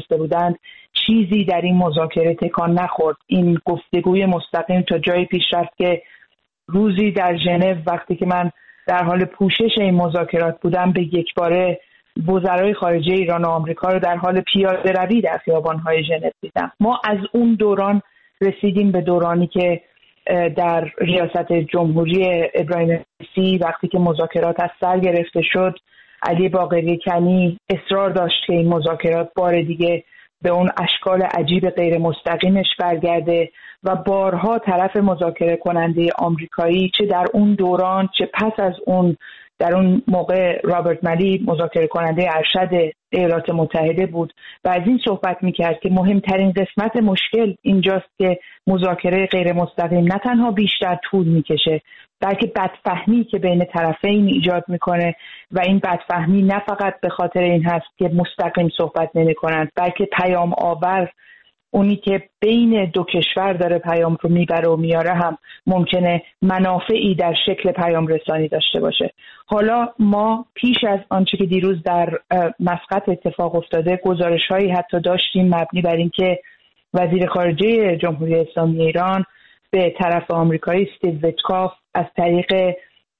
گرفته بودند چیزی در این مذاکره تکان نخورد. این گفتگوی مستقیم تا جایی پیش رفت که روزی در ژنو وقتی که من در حال پوشش این مذاکرات بودم به یک باره وزرای خارجه ایران و آمریکا رو در حال پیاده روی در خیابان‌های ژنو دیدم. ما از اون دوران رسیدیم به دورانی که در ریاست جمهوری ابراهیم رئیسی وقتی که مذاکرات از سر گرفته شد، علی باقری کنی اصرار داشت که این مذاکرات بار دیگه به اون اشکال عجیب غیر مستقیمش برگرده و بارها طرف مذاکره کننده آمریکایی چه در اون دوران چه پس از اون، در اون موقع رابرت مالی مذاکره کننده ارشد ایالات متحده بود و از این صحبت میکرد که مهمترین قسمت مشکل اینجاست که مذاکره غیر مستقیم نه تنها بیشتر طول میکشه بلکه بدفهمی که بین طرفین ایجاد میکنه و این بدفهمی نه فقط به خاطر این هست که مستقیم صحبت نمیکنند بلکه پیام آور، اونی که بین دو کشور داره پیام رو میبره و میاره هم ممکنه منافعی در شکل پیام رسانی داشته باشه. حالا ما پیش از آنچه که دیروز در مسقط اتفاق افتاده گزارش‌هایی حتی داشتیم مبنی بر اینکه وزیر خارجه جمهوری اسلامی ایران به طرف آمریکایی استیو ویتکاف از طریق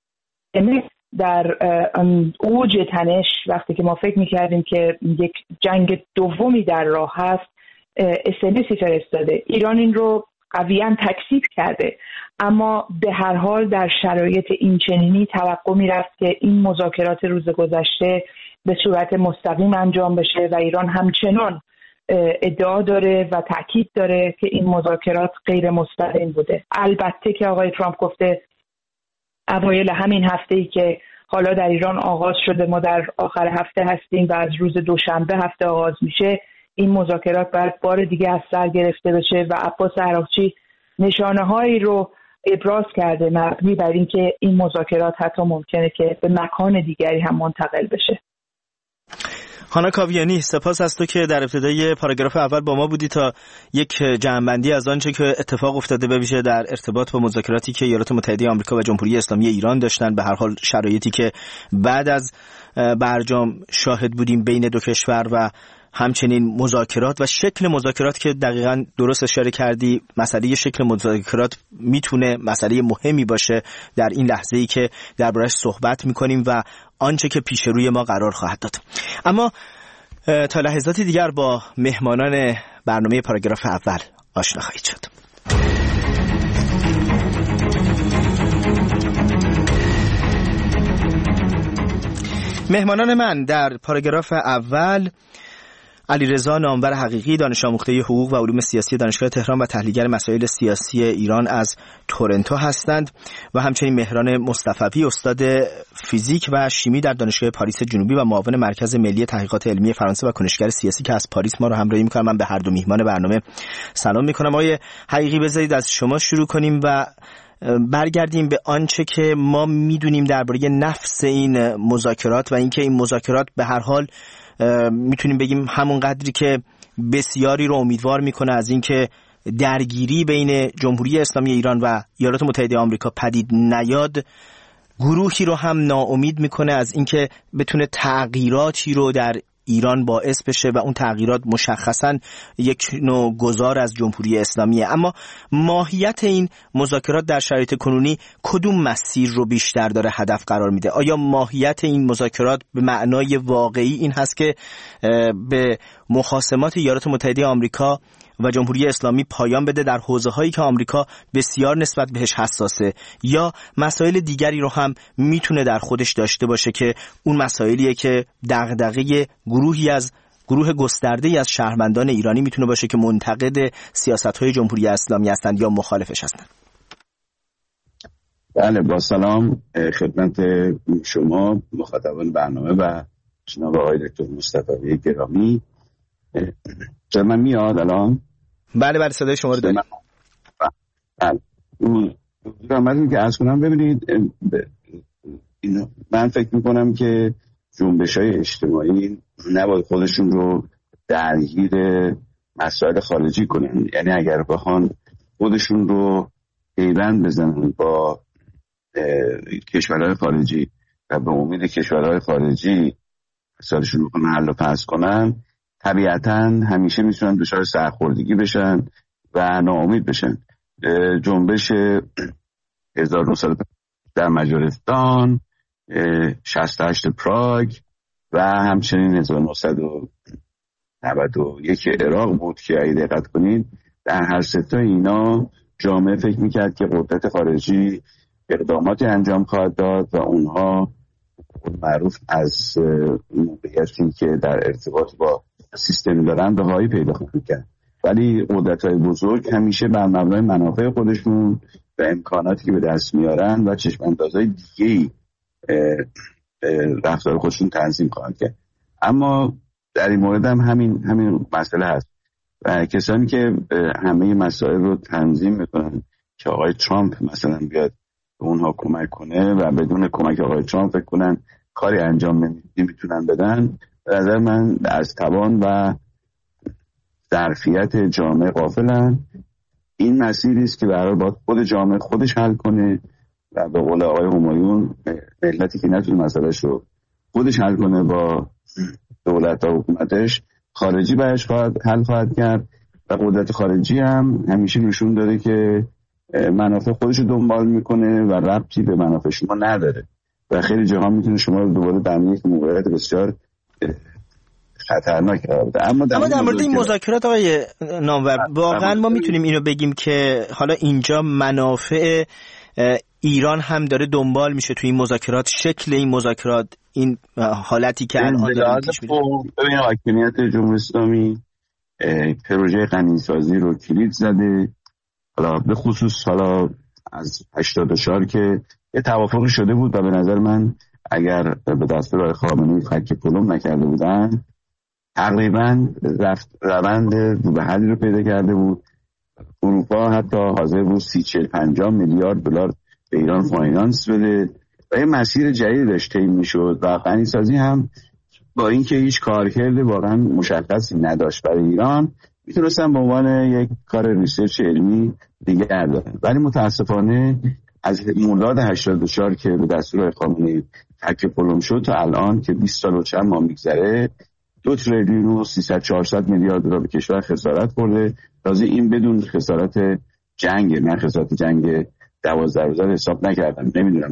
در اوج تنش وقتی که ما فکر می‌کردیم که یک جنگ دومی در راه هست اس‌ام‌اسی فرستاده. ایران این رو قویاً تکذیب کرده، اما به هر حال در شرایط این چنینی توقع می‌رفت که این مذاکرات روز گذشته به صورت مستقیم انجام بشه و ایران همچنان ادعا داره و تاکید داره که این مذاکرات غیر مستقیم بوده. البته که آقای ترامپ گفته اوایل همین هفته‌ای که حالا در ایران آغاز شده، ما در آخر هفته هستیم و از روز دوشنبه هفته آغاز میشه، این مذاکرات باید بار دیگه از سر گرفته بشه و عباس عراقچی نشانه‌هایی رو ابراز کرده مبنی بر اینکه این مذاکرات حتی ممکنه که به مکان دیگری هم منتقل بشه. هانا کاویانی، سپاس از تو که در ابتدای پاراگراف اول با ما بودی تا یک جمع‌بندی از آنچه که اتفاق افتاده به ویژه در ارتباط با مذاکراتی که ایالات متحده آمریکا و جمهوری اسلامی ایران داشتن، به هر حال شرایطی که بعد از برجام شاهد بودیم بین دو کشور و همچنین مذاکرات و شکل مذاکرات که دقیقاً درست اشاره کردی. مسئله شکل مذاکرات میتونه مسئله مهمی باشه در این لحظه‌ای که درباره‌اش صحبت میکنیم و آنچه که پیش روی ما قرار خواهد داد. اما تا لحظاتی دیگر با مهمانان برنامه پاراگراف اول آشنا خواهید شد. مهمانان من در پاراگراف اول: علیرضا نامور حقیقی، دانش آموخته حقوق و علوم سیاسی دانشگاه تهران و تحلیلگر مسائل سیاسی ایران از تورنتو هستند، و همچنین مهران مصطفی، استاد فیزیک و شیمی در دانشگاه پاریس جنوبی و معاون مرکز ملی تحقیقات علمی فرانسه و کنشگر سیاسی که از پاریس ما رو همراهی می‌کنم. من به هر دو میهمان برنامه سلام می‌کنم. آقای حقیقی، بذارید از شما شروع کنیم و برگردیم به آنچه که ما می‌دونیم درباره نفس این مذاکرات و اینکه این مذاکرات به هر حال میتونیم بگیم همون قدری که بسیاری رو امیدوار میکنه از اینکه درگیری بین جمهوری اسلامی ایران و ایالات متحده آمریکا پدید نیاد، گروهی رو هم ناامید میکنه از اینکه بتونه تغییراتی رو در ایران باعث بشه و اون تغییرات مشخصاً یک نوع گذار از جمهوری اسلامیه. اما ماهیت این مذاکرات در شرایط کنونی کدوم مسیر رو بیشتر داره هدف قرار میده؟ آیا ماهیت این مذاکرات به معنای واقعی این هست که به مخاصمات ایالات متحده آمریکا و جمهوری اسلامی پایان بده در حوزه‌هایی که آمریکا بسیار نسبت بهش حساسه، یا مسائل دیگری رو هم میتونه در خودش داشته باشه که اون مسائلیه که دغدغه گروه گسترده‌ای از شهروندان ایرانی میتونه باشه که منتقد سیاست‌های جمهوری اسلامی هستند یا مخالفش هستند؟ بله، با سلام خدمت شما مخاطبان برنامه و جناب آقای دکتر مصطفی گرامی. من میاد الان؟ بله صدای شما رو داریم. من که عرض کنم، ببینید من فکر میکنم که جنبش‌های اجتماعی نباید خودشون رو درگیر مسائل خارجی کنن. یعنی اگر بخوان خودشون رو پیوند بزنن با کشورهای خارجی و به امید کشورهای خارجی مسائلشون رو حل و فصل کنن، طبیعتاً همیشه میتونن دچار سرخوردگی بشن و ناامید بشن. جنبش 1900 در مجارستان، 68 پراگ و همچنین 1991 عراق بود که اگه دقت کنید در هر سه تا اینا جامعه فکر میکرد که قدرت خارجی اقداماتی انجام خواهد داد و اونها معروف از موقعیتی که در ارتباط با سیستم دارن رهایی پیدا خواهند کرد. ولی قدرت‌های بزرگ همیشه بر مبنای منافع خودشون و امکاناتی که به دست میارن و چشم‌اندازهای دیگه‌ای رفتار خودشون تنظیم خواهند کرد. اما در این مورد هم همین مسئله هست و کسانی که همه مسائل رو تنظیم میکنن که آقای ترامپ مثلا بیاد به اونها کمک کنه و بدون کمک آقای ترامپ فکر کنن کاری انجام نمیتونن بدن، به نظر من از توان و ظرفیت جامعه غافلن. این مسیری است که برای باید خود جامعه خودش حل کنه و به قول آقای همایون ملتی که نتونه مسئلهش رو خودش حل کنه با دولت و حکومتش، خارجی برش حل خواهد کرد و قدرت خارجی هم همیشه نشون داده که منافع خودش رو دنبال میکنه و ربطی به منافع شما نداره و خیلی جاها میتونه شما رو دوباره در یک موقعیت بسیار خطرناک قرار بده. اما در مورد این مذاکرات آقای نامور واقعا ما میتونیم اینو بگیم که حالا اینجا منافع ایران هم داره دنبال میشه توی این مذاکرات، شکل این مذاکرات، این حالتی که الان داره پیش میره. ببین حاکمیت جمهوری اسلامی پروژه غنیسازی رو کلید زده، حالا به خصوص حالا از 84 که یه توافقی شده بود و به نظر من اگر به دستور آقای خامنه‌ای فک پلم نکرده بودن تقریبا روند به حلی رو پیدا کرده بود. اروپا حتی حاضر بود 30-40-50 میلیارد دلار به ایران فاینانس بده و یه مسیر جدید داشت طی میشد و غنیسازی هم با اینکه هیچ کارکرد واقعا مشخصی نداشت برای ایران میتونستن به عنوان یک کار ریسرچ علمی دیگر دارن. ولی متاسفانه از مرداد 84 که به دستور خامنه‌ای فک پلم شد تا الان که 20 سال و چند ماه میگذره 2 تریلیون و 300-400 میلیارد دلار به کشور خسارت خورده. تازه این بدون خسارت جنگ، من خسارت جنگ 12 روزه حساب نکردم، نمیدونم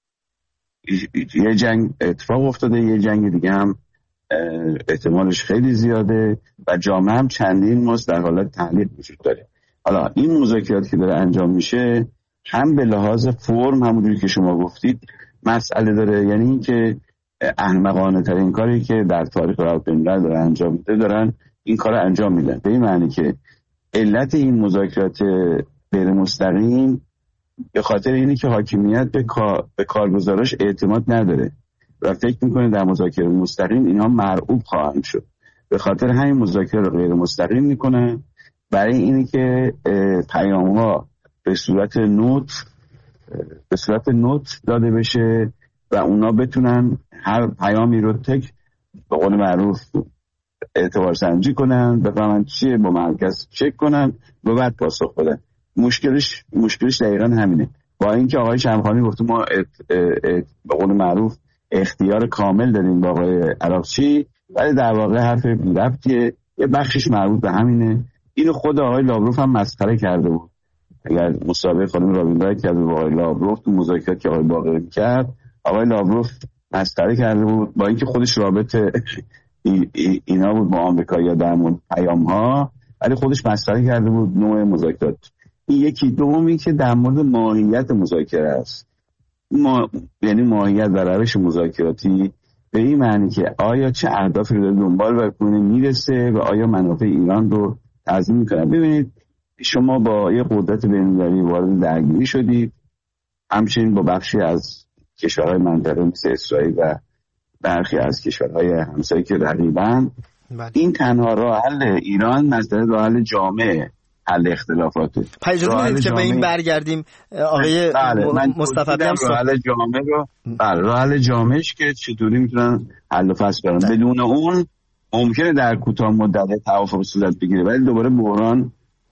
یه جنگ اتفاق افتاده، یه جنگ دیگه هم احتمالش خیلی زیاده و جامعه هم چندین ماست در حالت تعلیق وجود داره. حالا این مذاکراتی که داره انجام میشه هم به لحاظ فرم همونجوری که شما گفتید مسئله داره، یعنی این که احمقانه ترین کاری که در تاریخ رابطه‌ملل داره انجام میده دارن این کار انجام میدن، به این معنی که علت این مذاکرات غیر مستقیم به خاطر اینه که حاکمیت به کارگزاراش اعتماد نداره و فکر میکنه در مذاکره مستقیم اینها مرعوب خواهند شد، به خاطر همین مذاکره رو غیر مستقیم میکنن برای اینه که پیام‌ها به صورت نوت داده بشه و اونا بتونن هر پیامی رو تک به قول معروف اعتبار سنجی کنن، بفهمن چیه، با مرکز چک کنن و بعد پاسخ بدن. مشکلش دقیقا همینه. با اینکه آقای شمخانی گفته ما به قول معروف اختیار کامل داریم با آقای عراقچی، ولی در واقع حرف بی‌ربطیه، یه بخشش مربوط به همینه. اینو خود آقای لاوروف هم مسخره کرده بود. اگر مسابقه خانم رابین‌رایت کرده با آقای لاوروف تو مذاکرات که آقای باقری می‌کرد، آقای لاوروف مسخره کرده بود با اینکه خودش رابطه اینا بود با آمریکایی‌ها در مورد پیام‌ها، ولی خودش مسخره کرده بود نوع مذاکرات. این یکی. دومی که در مورد ماهیت مذاکره است، یعنی ماهیت و روش مذاکراتی به این معنی که آیا چه اهدافی رو دنبال بکنه میرسه و آیا منافع ایران رو تضمین میکنه. ببینید شما با یه قدرت بین‌المللی وارد درگیری شدید، همچنین با بخشی از کشورهای منطقه مثل اسرائیل و برخی از کشورهای همسایه که رقیبن. این تنها راه حل ایران مسئله راه حل جامعه، حل اختلافاته. اجازه بدید که به این برگردیم آقای مصطفی بیام راه حل جامعهش که چطوری میتونن حل و فصل کنن. بدون اون ممکنه در کوتاه مدت توافق صورت بگیره ولی دوباره بحران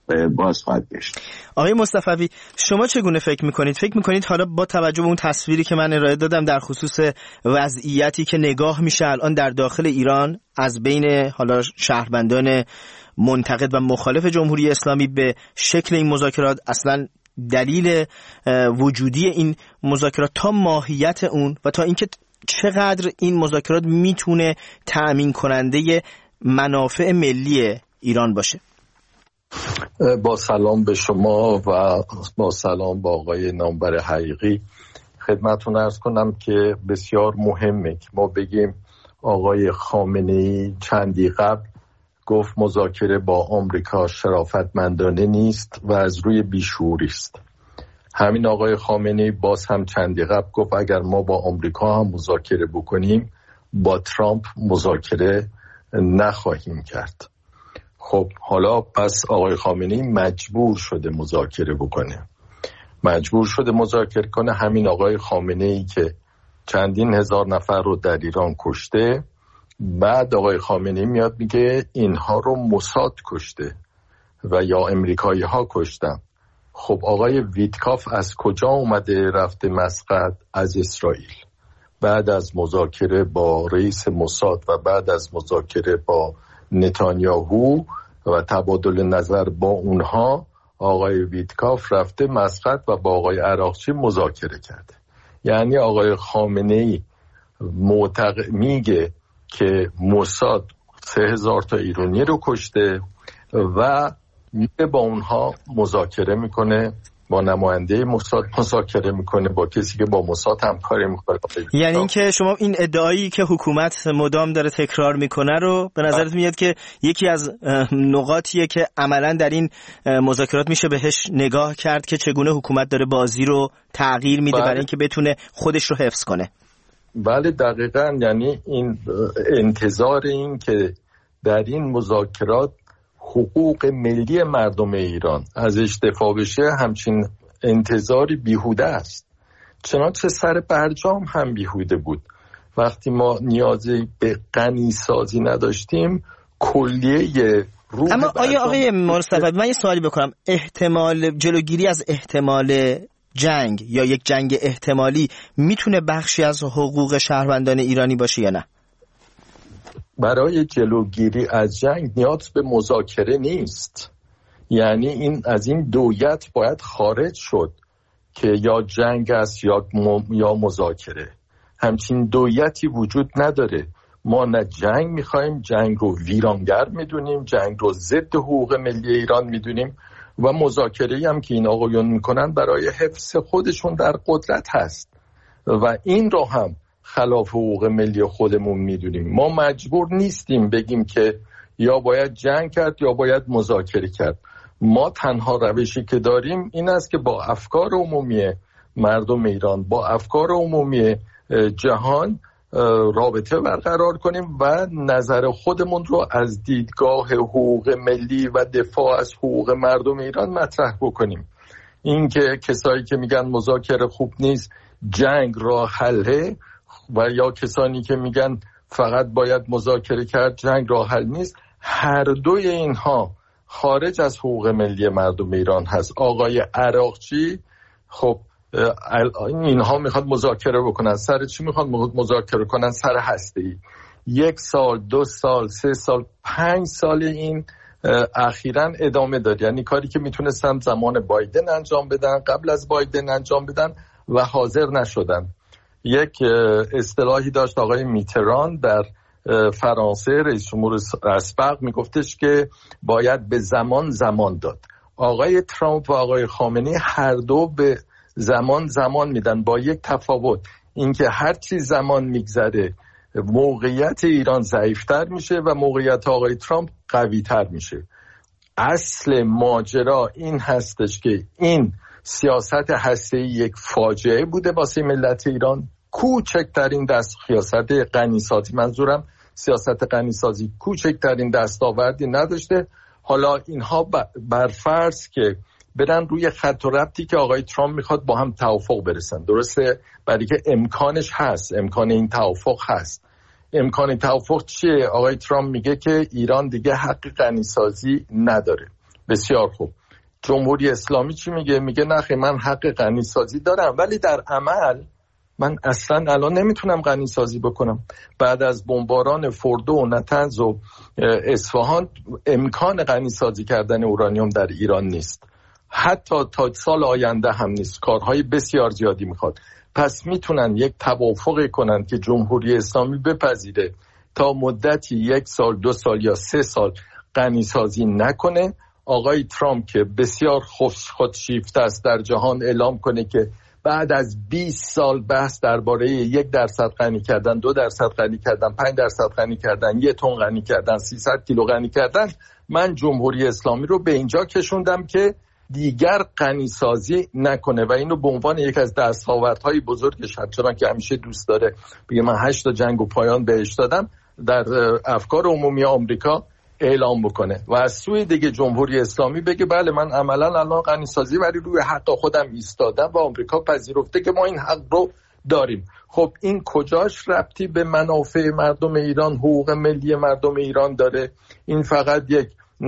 باز خواهد گشت. آقای مصطفوی، شما چگونه فکر میکنید حالا با توجه به اون تصویری که من ارائه دادم در خصوص وضعیتی که نگاه میشه الان در داخل ایران از بین حالا شهروندان منتقد و مخالف جمهوری اسلامی به شکل این مذاکرات، اصلا دلیل وجودی این مذاکرات تا ماهیت اون و تا اینکه چقدر این مذاکرات میتونه تأمین کننده منافع ملی ایران باشه؟ با سلام به شما و با سلام با آقای نامبر حقیقی خدمتتون عرض کنم که بسیار مهمه که ما بگیم آقای خامنه‌ای چندی قبل گفت مذاکره با آمریکا شرافتمندانه نیست و از روی بیشعوری است. همین آقای خامنه‌ای باز هم چندی قبل گفت اگر ما با آمریکا هم مذاکره بکنیم با ترامپ مذاکره نخواهیم کرد. خب حالا پس آقای خامنه‌ای مجبور شده مذاکره بکنه، مجبور شده مذاکره کنه. همین آقای خامنه‌ای که چندین هزار نفر رو در ایران کشته، بعد آقای خامنه‌ای میاد میگه اینها رو موساد کشته و یا امریکایی ها کشتن. خب آقای ویتکاف از کجا اومده رفته مسقط؟ از اسرائیل. بعد از مذاکره با رئیس موساد و بعد از مذاکره با نتانیاهو و تبادل نظر با اونها، آقای ویتکاف رفته مسقط و با آقای عراقچی مذاکره کرده. یعنی آقای خامنه‌ای میگه که موساد 3000 تا ایرانی رو کشته و میره با اونها مذاکره میکنه، با نماینده موساد مذاکره میکنه، با کسی که با موساد همکاری میکنه. یعنی اینکه شما این ادعایی که حکومت مدام داره تکرار میکنه رو به نظرت میاد که یکی از نقاطیه که عملا در این مذاکرات میشه بهش نگاه کرد که چگونه حکومت داره بازی رو تغییر میده برای اینکه بتونه خودش رو حفظ کنه. بله دقیقاً. یعنی این انتظار این که در این مذاکرات حقوق ملی مردم ایران ازش دفاع بشه، همچین انتظاری بیهوده است. چنانچه سر برجام هم بیهوده بود. وقتی ما نیازی به غنی سازی نداشتیم کلیه روح. اما آقای مصطفی من یه سوالی بکنم، احتمال جلوگیری از احتمال جنگ یا یک جنگ احتمالی میتونه بخشی از حقوق شهروندان ایرانی باشه یا نه؟ برای جلوگیری از جنگ نیاز به مذاکره نیست. یعنی این از این دویت باید خارج شد که یا جنگ است یا مذاکره. همچین دویتی وجود نداره. ما نه جنگ میخوایم، جنگ رو ویرانگر میدونیم، جنگ رو ضد حقوق ملی ایران میدونیم و مذاکره‌ای هم که این آقایون میکنن برای حفظ خودشون در قدرت هست و این رو هم خلاف حقوق ملی خودمون میدونیم. ما مجبور نیستیم بگیم که یا باید جنگ کرد یا باید مذاکره کرد. ما تنها روشی که داریم این است که با افکار عمومی مردم ایران، با افکار عمومی جهان رابطه برقرار کنیم و نظر خودمون رو از دیدگاه حقوق ملی و دفاع از حقوق مردم ایران مطرح بکنیم. این که کسایی که میگن مذاکره خوب نیست، جنگ راه حله، و یا کسانی که میگن فقط باید مذاکره کرد، جنگ راه حل نیست، هر دوی اینها خارج از حقوق ملی مردم ایران هست. آقای عراقچی خب اینها میخواد مذاکره بکنن، سر چی میخواد مذاکره کنن؟ سر هسته‌ای. 1 سال، 2 سال، 3 سال، 5 سال این اخیراً ادامه داد. یعنی کاری که میتونستن زمان بایدن انجام بدن، قبل از بایدن انجام بدن و حاضر نشدن. یک اصطلاحی داشت آقای میتران در فرانسه، رئیس جمهور اسبق، میگفتش که باید به زمان داد. آقای ترامپ و آقای خامنه‌ای هر دو به زمان میدن، با یک تفاوت، اینکه هر چی زمان میگذره موقعیت ایران ضعیفتر میشه و موقعیت آقای ترامپ قویتر میشه. اصل ماجرا این هستش که این سیاست هسته‌ای یک فاجعه بوده واسه ملت ایران. کوچکترین سیاست غنیسازی، منظورم سیاست غنیسازی، کوچکترین دستاوردی نداشته. حالا اینها بر فرض که برن روی خط و ربطی که آقای ترامپ میخواد با هم توافق برسن، درسته؟ برای که امکانش هست، امکان این توافق هست. امکان توافق چیه؟ آقای ترامپ میگه که ایران دیگه حق غنیسازی نداره. بسیار خوب. جمهوری اسلامی چی میگه؟ میگه نه من حق غنیسازی دارم، ولی در عمل من اصلا الان نمیتونم غنیسازی بکنم. بعد از بمباران فردو و نطنز و اصفهان امکان غنیسازی کردن اورانیوم در ایران نیست، حتی تا سال آینده هم نیست. کارهای بسیار زیادی میخواد. پس میتونن یک توافقی کنن که جمهوری اسلامی بپذیره تا مدتی 1 سال 2 سال یا 3 سال غنیسازی نکنه. آقای ترامپ که بسیار خودشیفته است در جهان اعلام کنه که بعد از 20 سال بحث درباره 1% غنی کردن، 2% غنی کردن، 5% غنی کردن، 1 تن غنی کردن، 300 کیلو غنی کردن، من جمهوری اسلامی رو به اینجا کشوندم که دیگر غنیسازی نکنه و اینو به عنوان یک از دستاوردهای بزرگش، چون که همیشه دوست داره بگه من 8 تا جنگ و پایان بهش دادم، در افکار عمومی آمریکا اعلام بکنه و از سوی دیگه جمهوری اسلامی بگه بله من عملا الان غنیسازی ولی روی حق خودم ایستادم و آمریکا پذیرفته که ما این حق رو داریم. خب این کجاش ربطی به منافع مردم ایران، حقوق ملی مردم ایران داره؟ این فقط یک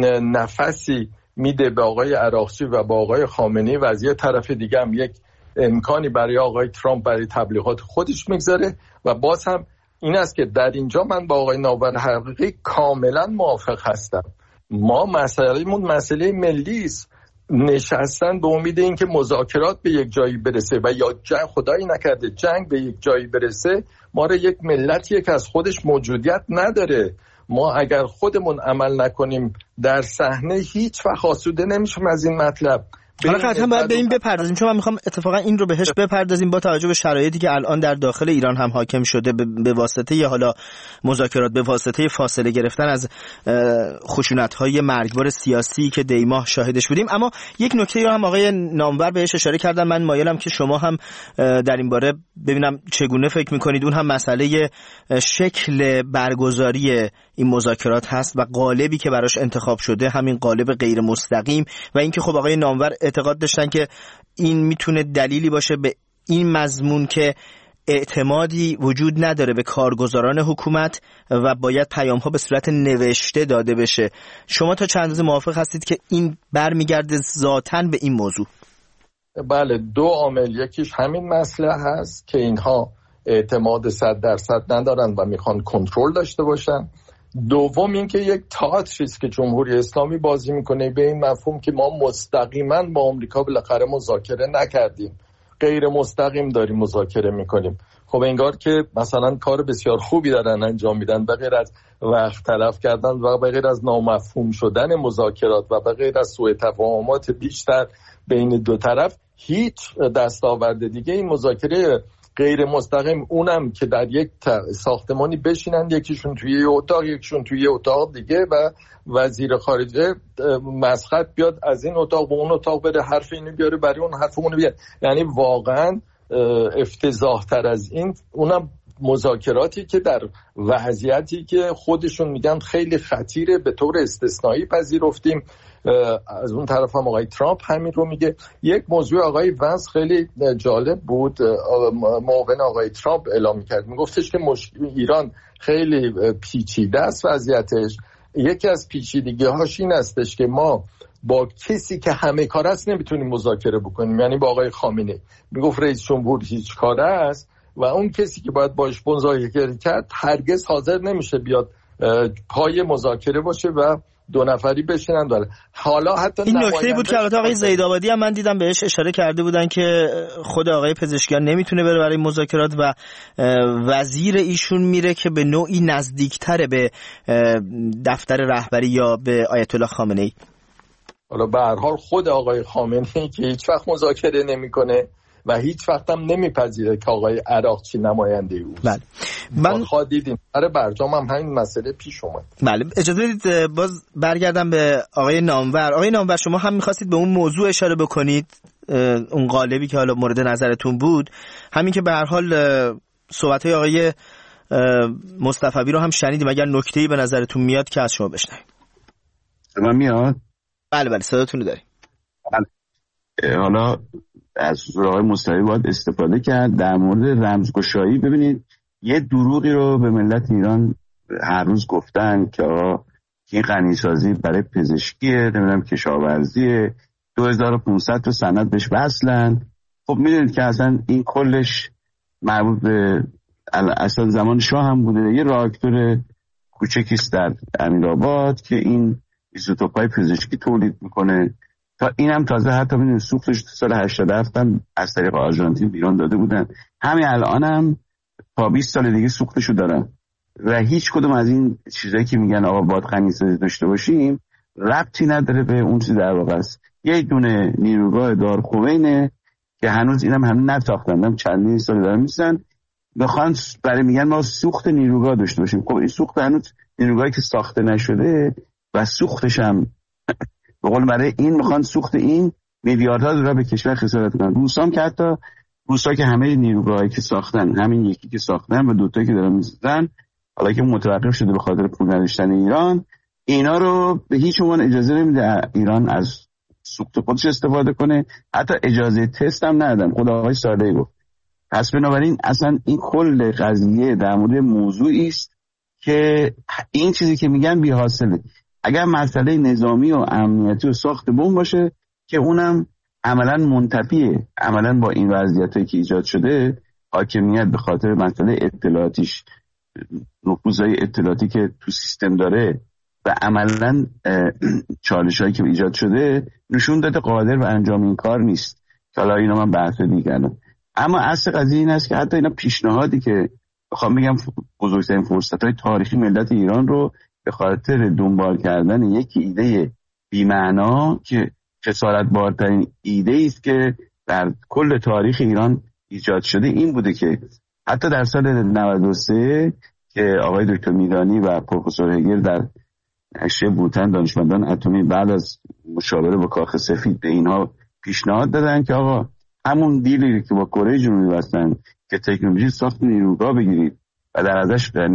نفسی میده به آقای عراقچی و به آقای خامنه‌ای و از یه طرف دیگه هم یک امکانی برای آقای ترامپ برای تبلیغات خودش میگذاره. و باز هم این است که در اینجا من با آقای نامور حقیقی کاملا موافق هستم. ما مسئله ملی است. نشستن به امید این که مذاکرات به یک جایی برسه و یا جنگ، خدایی نکرده جنگ به یک جایی برسه، ما رو یک ملتیه که از خودش موجودیت نداره. ما اگر خودمون عمل نکنیم در صحنه هیچ وقت آسوده نمیشیم از این مطلب. حالا قطعا باید به این بپردازیم، چون من میخوام اتفاقا این رو بهش بپردازیم با توجه به شرایطی که الان در داخل ایران هم حاکم شده به واسطه یا حالا مذاکرات، به واسطه فاصله گرفتن از خشونت‌های مرگبار سیاسی که دیماه شاهدش بودیم. اما یک نکته رو هم آقای نامور بهش اشاره کردن، من مایلم که شما هم در این باره ببینم چگونه فکر میکنید. اون هم مسئله شکل برگزاری این مذاکرات هست و قالبی که براش انتخاب شده، همین قالب غیر مستقیم، و اینکه خب آقای نامور اعتقاد داشتن که این میتونه دلیلی باشه به این مضمون که اعتمادی وجود نداره به کارگزاران حکومت و باید پیام‌ها به صورت نوشته داده بشه. شما تا چند اندازه موافق هستید که این برمیگرده ذاتاً به این موضوع؟ بله، 2 عامل. یکیش همین مسئله هست که اینها اعتماد 100% ندارن و میخوان کنترل داشته باشن. دوم این که یک تئاتری است که جمهوری اسلامی بازی میکنه به این مفهوم که ما مستقیما با آمریکا بالاخره مذاکره نکردیم، غیر مستقیم داریم مذاکره میکنیم. خب انگار که مثلا کار بسیار خوبی دارن انجام میدن، به غیر از وقت تلف کردن و به غیر از نامفهوم شدن مذاکرات و به غیر از سوء تفاهمات بیشتر بین دو طرف، هیچ دستاورد دیگه این مذاکره غیر مستقیم، اونم که در یک ساختمانی بشینن، یکیشون توی یه اتاق یکیشون توی یه اتاق دیگه و وزیر خارجه مسخط بیاد از این اتاق به اون اتاق بره، حرف اینو بیاره برای اون حرف اونو بیاره. یعنی واقعا افتضاح تر از این، اونم مذاکراتی که در وضعیتی که خودشون میگن خیلی خطیره به طور استثنایی پذیرفتیم. از اون طرف هم آقای ترامپ همین رو میگه. یک موضوع آقای ونس خیلی جالب بود، معاون آقای ترامپ اعلام میکرد، میگفتش که ایران خیلی پیچیده است وضعیتش. یکی از پیچیدگی هاش این هستش که ما با کسی که همه کاره است نمیتونیم مذاکره بکنیم، یعنی با آقای خامنه‌ای. میگفت رئیس جمهور هیچ کاره است و اون کسی که باید باش مذاکره کرد هرگز حاضر نمیشه بیاد پای مذاکره باشه و 2 نفری بشینن داره. حالا حتی این نکته بود که البته آقای زیدآبادی هم من دیدم بهش اشاره کرده بودن که خود آقای پزشکیان نمیتونه بره برای مذاکرات و وزیر ایشون میره که به نوعی نزدیکتره به دفتر رهبری یا به آیت الله خامنه‌ای. حالا به هر حال خود آقای خامنه‌ای که هیچ وقت مذاکره نمیکنه و هیچ وقت هم نمیپذیره که آقای عراقچی نماینده اوست. بله. من دیدیم برای برجام هم همین مسئله پیش اومد. بله، اجازه بدید باز برگردم به آقای نامور. آقای نامور، شما هم می‌خواستید به اون موضوع اشاره بکنید، اون قالبی که حالا مورد نظرتون بود، همین که به هر حال صحبت‌های آقای مصطفی رو هم شنیدیم. اگر نکته‌ای به نظرتون میاد که از شما بشنویم. من میاد؟ بله صداتون رو داریم. حالا از آقای مصطفی باید استفاده کرد در مورد رمزگشایی. ببینید یه دروغی رو به ملت ایران هر روز گفتن که این غنیسازی برای پزشکیه، نمیدونم کشاورزیه، 2500 تا سند بهش وصلن. خب میدونید که اصلا این کلش مربوط به اصلا زمان شاه هم بوده. یه راکتور کوچکیست در امیرآباد که این ایزوتوپای پزشکی تولید میکنه. تا اینم تازه حتی میدونید سوختش سال 87 هم از طریق آرژانتین بیرون داده بودن. همین الانم تا 20 سال دیگه سوختشو دارن و هیچ کدوم از این چیزایی که میگن آقا باید غنیسازی داشته باشیم ربطی نداره به اون چیز در واقع است. یه دونه نیروگاه دارالخمینه که هنوز اینم هنوز نساختن، چندین سال دارن میسن بخوان برای میگن ما سوخت نیروگاه داشته باشیم. خب این سوخت هنوز نیروگاهی که ساخته نشده و سوختش هم به قول برای این میخوان سوخت این میلیاردها دلار به کشور خسارت کنن. روسا که حتی روسا که همه نیروگاهایی که ساختن همین یکی که ساختن و دوتایی که دارن میسازن حالا که متوقف شده به خاطر پول نداشتن ایران، اینا رو به هیچ عنوان اجازه نمیده ایران از سوخت خودش استفاده کنه، حتی اجازه تست هم ندادن. خود آقای صالحی گفت. پس بنابراین اصلا این کل قضیه در مورد موضوعی است که این چیزی که میگن بی حاصله. اگر مسئله نظامی و امنیتی و ساخت بمب باشه که اونم عملا منتفیه عملا با این وضعیتی که ایجاد شده، حاکمیت به خاطر مسئله اطلاعاتیش، نفوذهای اطلاعاتی که تو سیستم داره و عملا چالش‌هایی که ایجاد شده نشون داده قادر به انجام این کار نیست. حالا اینا من بحث دیگرم. اما اصل قضیه این است که حتی اینا پیشنهادی که بخوام بگم بزرگترین فرصت‌های تاریخی ملت ایران رو به خاطر دنبال کردن یک ایده بی‌معنا که خسارت‌بارترین ایده است که در کل تاریخ ایران ایجاد شده این بوده که حتی در سال 93 که آقای دکتر میدانی و پروفسور هگل در نشریه بوتن دانشمندان اتمی بعد از مشاوره با کاخ سفید به اینها پیشنهاد دادن که آقا همون دیلی که با کره جنوبی بستن که تکنولوژی ساخت نیروگاه بگیرید و در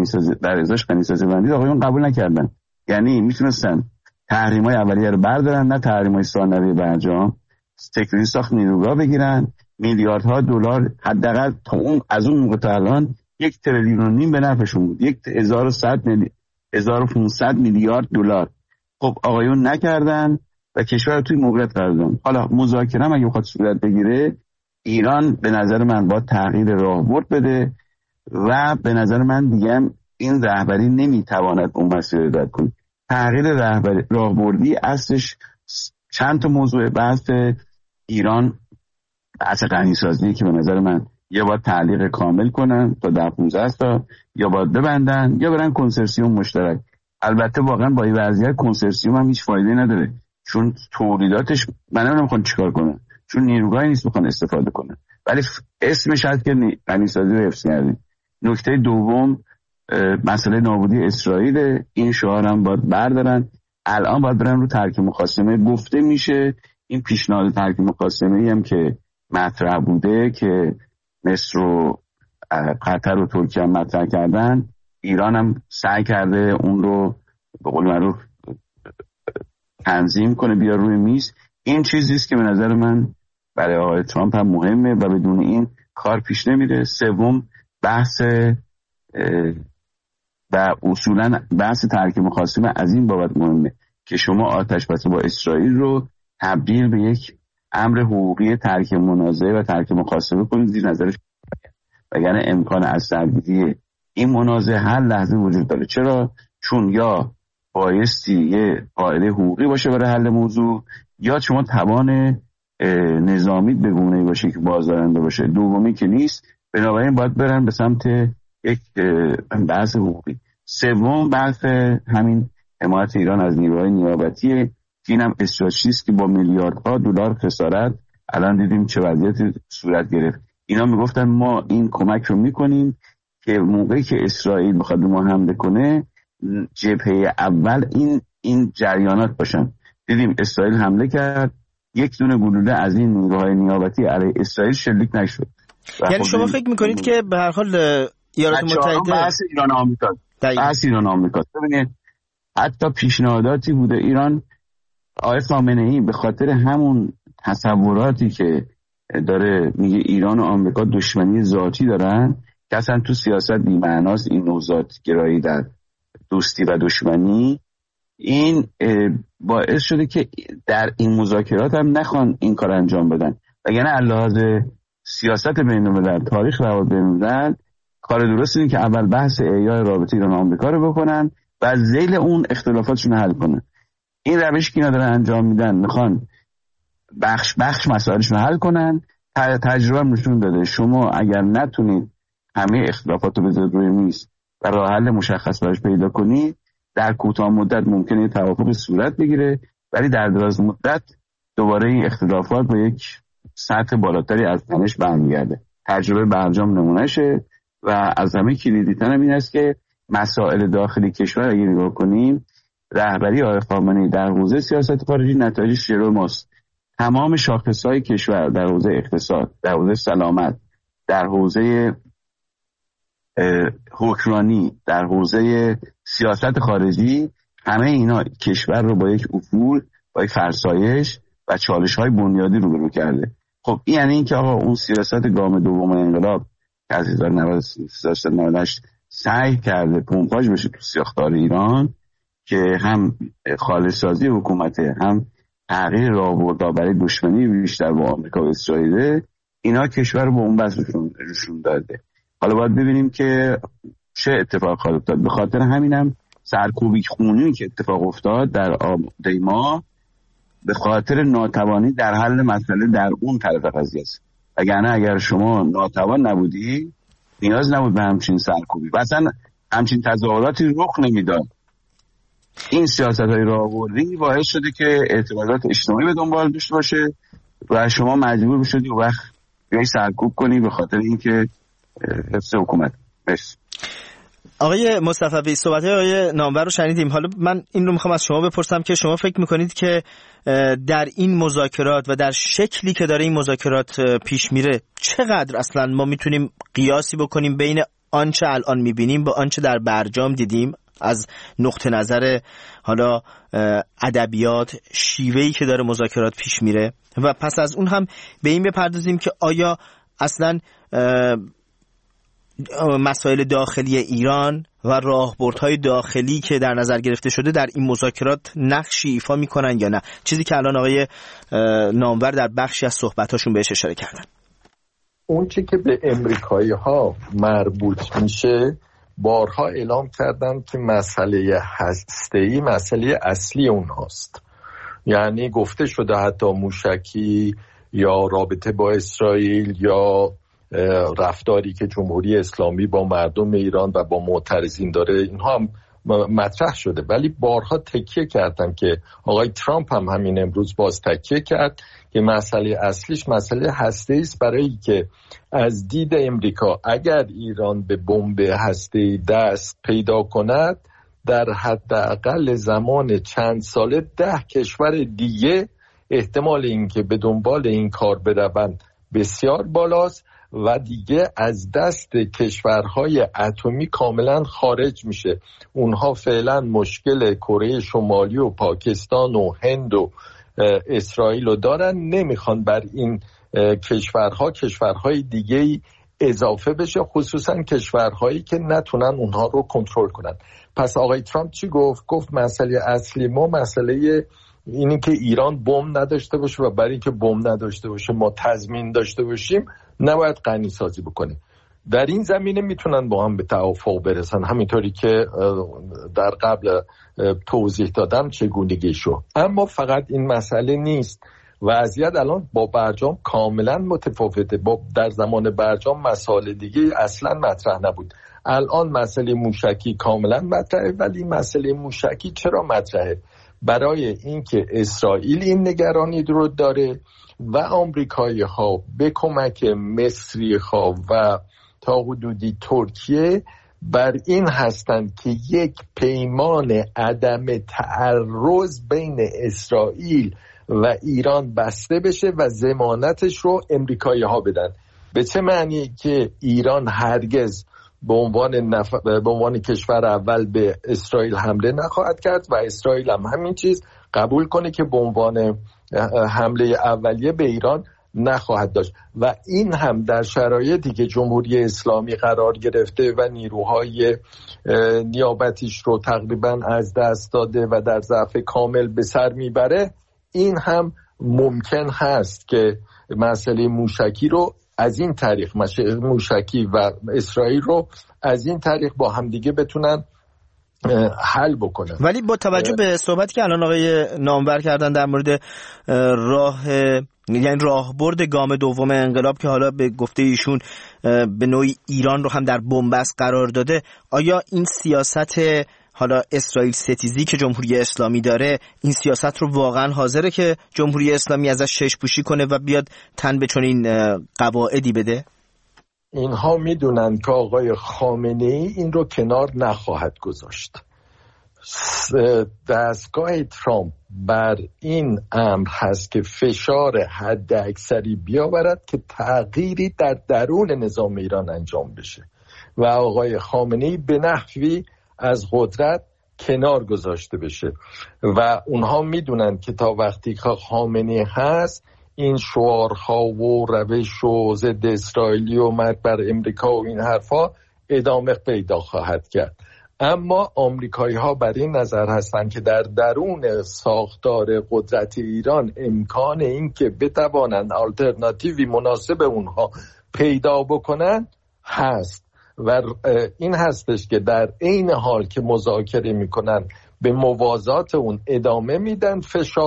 ازش غنیسازی بندید، آقایون قبول نکردن. یعنی میتونستن تحریم‌های اولیه رو بردارن، نه تحریم‌های ثانویه برجام، تکنولوژی ساخت نیروگاه بگیرن، میلیاردها دلار حداقل تا اون از اون موقع تا الان 1.5 تریلیون به نفعشون بود، 1500 میلیارد دلار. خب آقایون نکردن و کشور رو توی موقعیت قرار دادن. حالا مذاکره هم اگه بخواد صورت بگیره، ایران به نظر من باید تغییر راهبرد بده و به نظر من دیگه این رهبری نمیتواند اون مسیر رو رد کنه. تغییر راهبردی اصلش چند تا موضوع. بحث ایران بحث غنیسازی که به نظر من یا باید تعلیق کامل کنن تا 10-15 تا، یا باید ببندن یا برن کنسرسیوم مشترک. البته واقعا با این وضعیت کنسرسیوم هم هیچ فایده نداره، چون تولیداتش من نمیخوام چیکار کنن، چون نیروگاهی نیست بخوان استفاده کنن، ولی اسمش هست که غنیسازی رو حفظ کردیم. نکته دوم مسئله نابودی اسرائیل، این شعار هم باید بردارن. الان باید برن رو ترک مقاسمه. گفته میشه این پیشنهاد ترک مقاسمه هم که مطرح بوده که مصر و قطر و ترکیه هم مطرح کردن، ایران هم سعی کرده اون رو به قول معروف تنظیم کنه بیا روی میز. این چیزیست که به نظر من برای آقای ترامپ هم مهمه و بدون این کار پیش نمیره. سوم بحث و اصولا بحث ترک مقاسمه از این بابت مهمه که شما آتش بس با اسرائیل رو تبدیل به یک امر حقوقی ترک منازعه و ترک مقاسمه کنید زیر نظرش، وگرنه امکان از سرگیری این منازعه هر لحظه وجود داره. چرا؟ چون یا بایستی یه قاعده حقوقی باشه برای حل موضوع، یا شما توان نظامی به گونه‌ای باشه که بازدارنده باشه. دومی که نیست، بنابراین باید برن به سمت یک بحث حقوقی. سوم بحث همین حمایت ایران از نیروهای نیابتیه. اینم استراتژیست که با میلیاردها دلار خسارت الان دیدیم چه وضعیتی صورت گرفت. اینا میگفتن ما این کمک رو میکنیم که موقعی که اسرائیل بخواد ما حمله کنه جبهه اول این جریانات باشن. دیدیم اسرائیل حمله کرد، یک دونه گلوله از این نیروهای نیابتی علیه اسرائیل شلیک نشد. یعنی شما فکر میکنید که به هر حال ایالات متحده بحث ایران آمریکا ایران آمریکا ببینید حتی پیشنهاداتی بوده ایران. آقای خامنه‌ای به خاطر همون تصوراتی که داره میگه ایران و آمریکا دشمنی ذاتی دارن که اصلا تو سیاست بی‌معناست این نوع ذات گرایی در دوستی و دشمنی، این باعث شده که در این مذاکرات هم نخوان این کار انجام بدن، وگرنه علاوه سیاست بین‌الملل، تاریخ روابط بین‌الملل، کار درست اینه که اول بحث احیای رابطه ایران و آمریکا رو بکنن و از ذیل اون اختلافاتشون رو حل کنن. این روشی که اینا دارن انجام میدن، میخوان بخش مسائلشون رو حل کنن. تجربه نشون داده شما اگر نتونید همه اختلافات رو بذارید روی میز و راه حل مشخص براش پیدا کنید، در کوتاه مدت ممکنه توافق صورت بگیره، ولی در دراز مدت دوباره این اختلافات با یک سطح بالاتری از تنش برمیگرده. تجربه برجام نمونهشه و از همه کلیدی‌تر این است که مسائل داخلی کشور اگه نگاه کنیم، رهبری آقای خامنه‌ای در حوزه سیاست خارجی نتایجش جلوی ماست. تمام شاخص‌های کشور در حوزه اقتصاد، در حوزه سلامت، در حوزه حکمرانی، در حوزه سیاست خارجی، همه اینا کشور رو با یک افول، با یک فرسایش و چالش‌های بنیادی روبرو کرده. خب این یعنی این که آقا اون سیاست گام دوم انقلاب که از 1998 سعی کرده پمپاژ بشه تو ساختار ایران که هم خالص‌سازی حکومته، هم تغییر راهبردها برای دشمنی بیشتر با آمریکا و اسرائیل، اینا کشور رو به اون بس روشون داده. حالا باید ببینیم که چه اتفاق خواهد افتاد. به خاطر همینم سرکوبی خونی که اتفاق افتاد در آبادی ما به خاطر ناتوانی در حل مسئله در اون طرف قضیه است. اگر شما ناتوان نبودی نیاز نبود به همچین سرکوبی و اصلا همچین تظاهراتی رخ نمیداد. این سیاست‌های راهبردی باعث شده که اعتراضات اجتماعی به دنبال داشته باشه و شما مجبور بشید و وقت بیایی سرکوب کنی به خاطر اینکه حفظ حکومت. بس آقای مصطفی، صحبت‌های آقای نامور رو شنیدیم. حالا من این رو میخوام از شما بپرسم که شما فکر میکنید که در این مذاکرات و در شکلی که داره این مذاکرات پیش میره چقدر اصلا ما میتونیم قیاسی بکنیم بین آنچه الان میبینیم با آنچه در برجام دیدیم از نقطه نظر حالا ادبیات، شیوهی که داره مذاکرات پیش میره، و پس از اون هم به این بپردازیم که آیا اصلا مسائل داخلی ایران و راهبردهای داخلی که در نظر گرفته شده در این مذاکرات نقشی ایفا میکنن یا نه، چیزی که الان آقای نامور در بخشی از صحبتاشون بهش اشاره کردن. اون چی که به امریکایی ها مربوط میشه بارها اعلام کردن که مسئله هسته‌ای مسئله اصلی اونهاست. یعنی گفته شده حتی موشکی یا رابطه با اسرائیل یا رفتاری که جمهوری اسلامی با مردم ایران و با معترضین داره، اینها هم مطرح شده، ولی بارها تکیه کردن که آقای ترامپ هم همین امروز باز تکیه کرد که مسئله اصلیش مسئله هسته‌ای است، برای که از دید امریکا اگر ایران به بمب هسته‌ای دست پیدا کند در حداقل زمان چند ساله 10 کشور دیگه احتمال اینکه به دنبال این کار بروند بسیار بالاست و دیگه از دست کشورهای اتمی کاملا خارج میشه. اونها فعلا مشکل کره شمالی و پاکستان و هند و اسرائیل رو دارن، نمیخوان بر این کشورهای دیگه اضافه بشه، خصوصا کشورهایی که نتونن اونها رو کنترل کنن. پس آقای ترامپ چی گفت؟ گفت مسئله اصلی ما مسئله اینی که ایران بمب نداشته باشه و برای اینکه بمب نداشته باشه ما تضمین داشته باشیم نباید غنی سازی بکنیم. در این زمینه میتونن با هم به توافق برسن، همینطوری که در قبل توضیح دادم چگونگیشو. اما فقط این مسئله نیست. وضعیت الان با برجام کاملا متفاوته. در زمان برجام مسائل دیگه اصلا مطرح نبود. الان مسئله موشکی کاملا مطرحه، ولی مسئله موشکی چرا مطرحه؟ برای اینکه اسرائیل این نگرانی رو داره و آمریکایی ها به کمک مصری ها و تا حدودی ترکیه بر این هستند که یک پیمان عدم تعرض بین اسرائیل و ایران بسته بشه و ضمانتش رو امریکایی ها بدن. به چه معنی؟ که ایران هرگز به عنوان کشور اول به اسرائیل حمله نخواهد کرد و اسرائیل هم همین چیز قبول کنه که به عنوان حمله اولیه به ایران نخواهد داشت و این هم در شرایطی که جمهوری اسلامی قرار گرفته و نیروهای نیابتیش رو تقریبا از دست داده و در ضعف کامل به سر میبره، این هم ممکن هست که مسئله موشکی رو از این طریق، موشکی و اسرائیل رو از این طریق با همدیگه بتونن حل بکنن. ولی با توجه به صحبتی که الان آقای نامور کردن در مورد یعنی راهبرد گام دوم انقلاب که حالا به گفته ایشون به نوعی ایران رو هم در بن‌بست قرار داده، آیا این سیاست حالا اسرائیل ستیزی که جمهوری اسلامی داره، این سیاست رو واقعا حاضره که جمهوری اسلامی ازش چشم‌پوشی کنه و بیاد تن به چنین قواعدی بده؟ اینها میدونن که آقای خامنه‌ای این رو کنار نخواهد گذاشت. دستگاه ترامپ بر این امر هست که فشار حد اکثری بیاورد که تغییری در درون نظام ایران انجام بشه و آقای خامنه‌ای به نحوی از قدرت کنار گذاشته بشه و اونها میدونن که تا وقتی که خامنه‌ای هست این شعارها و روش و ضد اسرائیلی و مرگ بر امریکا و این حرفا ادامه پیدا خواهد کرد. اما آمریکایی ها بر این نظر هستند که در درون ساختار قدرت ایران امکان این که بتوانند آلترناتیوی مناسب اونها پیدا بکنن هست و این هستش که در عین حال که مذاکره میکنن به موازات اون ادامه میدن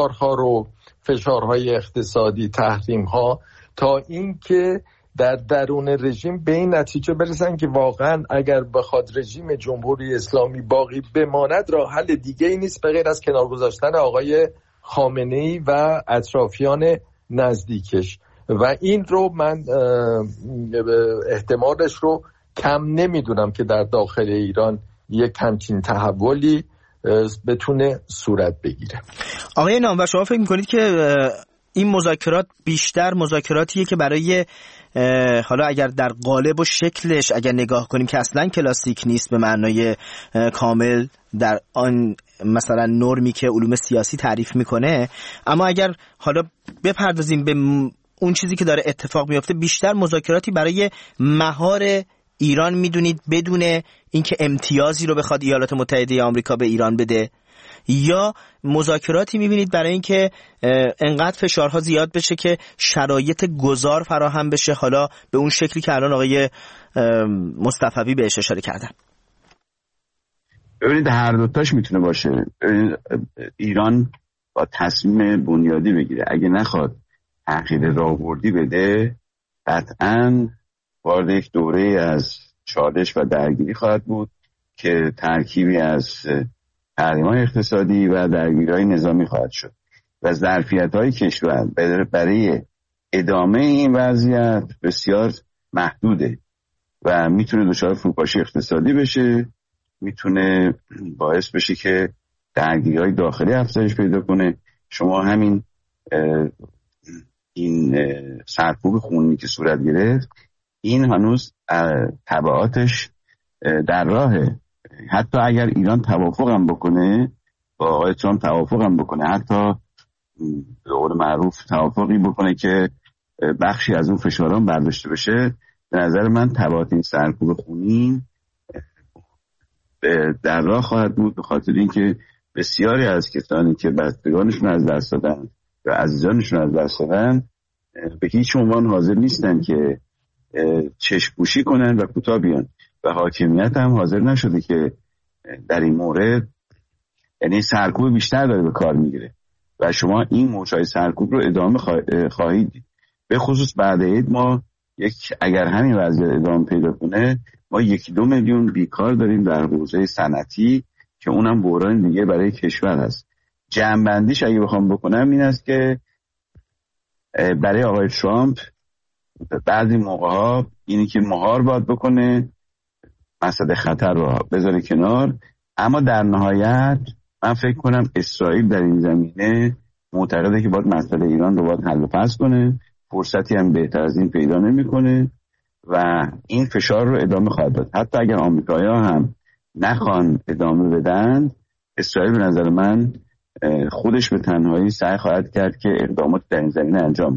فشارهای اقتصادی، تحریم‌ها، تا اینکه در درون رژیم به این نتیجه برسن که واقعا اگر بخواد رژیم جمهوری اسلامی باقی بماند راه حل دیگه ای نیست به غیر از کنار گذاشتن آقای خامنه‌ای و اطرافیان نزدیکش و این رو من احتمالش رو کم نمیدونم که در داخل ایران یک همچین تحولی بتونه صورت بگیره. آقای نامور، شما فکر میکنید که این مذاکرات بیشتر مذاکراتیه که برای حالا اگر در قالب و شکلش اگر نگاه کنیم که اصلا کلاسیک نیست به معنای کامل در آن مثلا نرمی که علوم سیاسی تعریف میکنه، اما اگر حالا بپردازیم به اون چیزی که داره اتفاق میفته، بیشتر مذاکراتی برای مهار ایران میدونید بدون اینکه امتیازی رو بخواد ایالات متحده آمریکا به ایران بده، یا مذاکراتی میبینید برای اینکه انقدر فشارها زیاد بشه که شرایط گذار فراهم بشه، حالا به اون شکلی که الان آقای مصطفوی بهش اشاره کردن؟ ببینید هر دوتاش میتونه باشه. ایران با تصمیم بنیادی بگیره، اگه نخواد تغییر راهبردی بده قطعاً وارد یک دوره از چالش و درگیری خواهد بود که ترکیبی از تحریم‌های اقتصادی و درگیری‌های نظامی خواهد شد و ظرفیت‌های کشور برای ادامه این وضعیت بسیار محدوده و میتونه دچار فروپاشی اقتصادی بشه، میتونه باعث بشه که درگیری‌های داخلی افزایش پیدا کنه. شما همین این سرکوب خونی که صورت گرفت، این هنوز تبعاتش در راهه. حتی اگر ایران توافقم بکنه، با آقای ترامپ توافقم بکنه، حتی به قول معروف توافقی بکنه که بخشی از اون فشاران برداشته بشه، به نظر من تبعات این سرکوب خونی در راه خواهد بود، به خاطر اینکه بسیاری از کسانی که بستگانشون از دست دادن و عزیزانشون از دست دادن به هیچ عنوان حاضر نیستن که چشم‌پوشی کنن و کوتاه بیان و حاکمیت هم حاضر نشده که در این مورد، یعنی سرکوب بیشتر داره به کار میگیره و شما این موج‌های سرکوب رو ادامه خواهید دید. به خصوص بعد عید ما اگر همین وضعیت ادامه پیدا کنه، ما 1-2 میلیون بیکار داریم در حوزه صنعتی که اونم بحران دیگه برای کشور هست. جمع‌بندیش اگه بخوام بکنم این است که برای آقای ترامپ بعضی موقع‌ها اینی که مهار باید بکنه، مسئله خطر رو بذاره کنار، اما در نهایت من فکر کنم اسرائیل در این زمینه معتقده که باید مسئله ایران رو باید حل و فصل کنه، فرصتی هم بهتر از این پیدا نمی‌کنه و این فشار رو ادامه خواهد داد. حتی اگر آمریکایی‌ها هم نخوان ادامه بدن، اسرائیل به نظر من خودش به تنهایی سعی خواهد کرد که اقدامات در این زمینه انجام بده.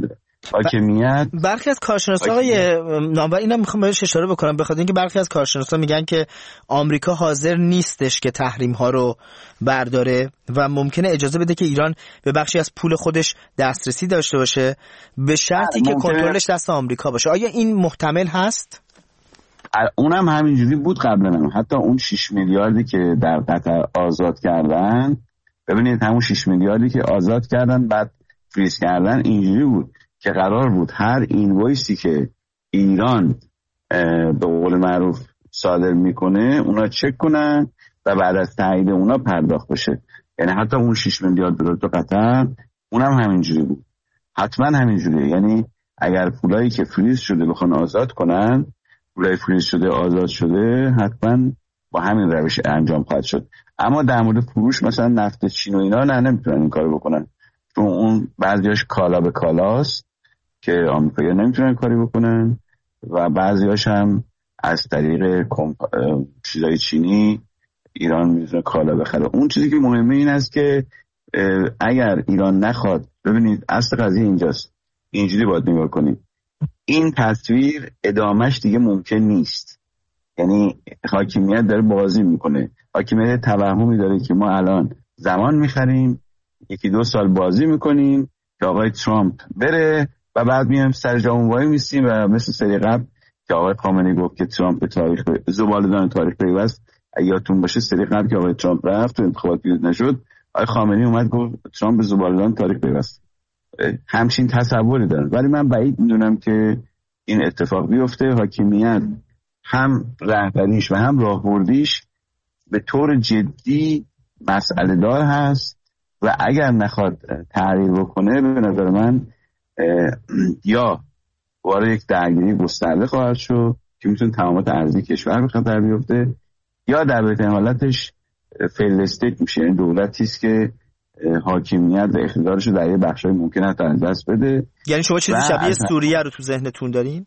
حاکمیت. برخی از کارشناسان آقای نامور اینا میخوام بهش اشاره بکنم، بخاطر اینکه برخی از کارشناسان میگن که آمریکا حاضر نیستش که تحریم ها رو برداره و ممکنه اجازه بده که ایران به بخشی از پول خودش دسترسی داشته باشه به شرطی که کنترلش دست آمریکا باشه. آیا این محتمل هست؟ اونم همینجوری بود قبلا، حتی اون 6 میلیاردی که در قطر آزاد کردن، ببینید همون 6 میلیاردی که آزاد کردن بعد فریز کردن، اینجوری بود که قرار بود هر اینوایسی که ایران به قول معروف صادر میکنه اونا چک کنن و بعد از تایید اونا پرداخت بشه. یعنی حتی اون 6 میلیارد دلار تو قطر اونم همینجوری بود، حتما همینجوریه. یعنی اگر پولایی که فریز شده بخوان آزاد کنن، پولای فریز شده آزاد شده، حتما با همین روش انجام خواهد شد. اما در مورد فروش مثلا نفت چین و اینا نمیتونن این کارو بکنن، چون اون بعضیاش کالا به کالاست که آمریکایی‌ها نمیتونن کاری بکنن و بعضیاش هم از طریق چیزای چینی ایران میتونه کالا بخره. اون چیزی که مهمه این است که اگر ایران نخواد، ببینید اصل قضیه اینجاست، اینجوری باید نگاه کنیم، این تصویر ادامهش دیگه ممکن نیست. یعنی حاکمیت داره بازی میکنه، حاکمیت توهمی داره که ما الان زمان میخریم، 1-2 سال بازی میکنیم که آقای ترامپ بره و بعد میایم سر جامون وای میسیم و مثل سری قبل که آقای خامنه‌ای گفت که ترامپ تاریخ زباله‌دان تاریخ پیوست، یادتون باشه سری قبل که آقای ترامپ رفت و انتخابات پیروز نشد، آقای خامنه‌ای اومد گفت ترامپ زباله‌دان تاریخ پیوست. همچین تصوری دارن، ولی من بعید میدونم که این اتفاق بیفته. حاکمیت هم رهبریش و هم راهبردیش به طور جدی مسئله دار هست و اگر نخواد تغییر بکنه به نظر من یا وارد یک درگیری گسترده خواهد شد که میتونه تمامات ارضی کشور به خطر بیفته، یا در بهترین حالتش فیل استیت میشه، یعنی دولتی است که حاکمیت و اقتدارش رو در یه بخشای ممکنه حتی از دست بده. یعنی شما چیزی شبیه سوریه رو تو ذهنتون دارین؟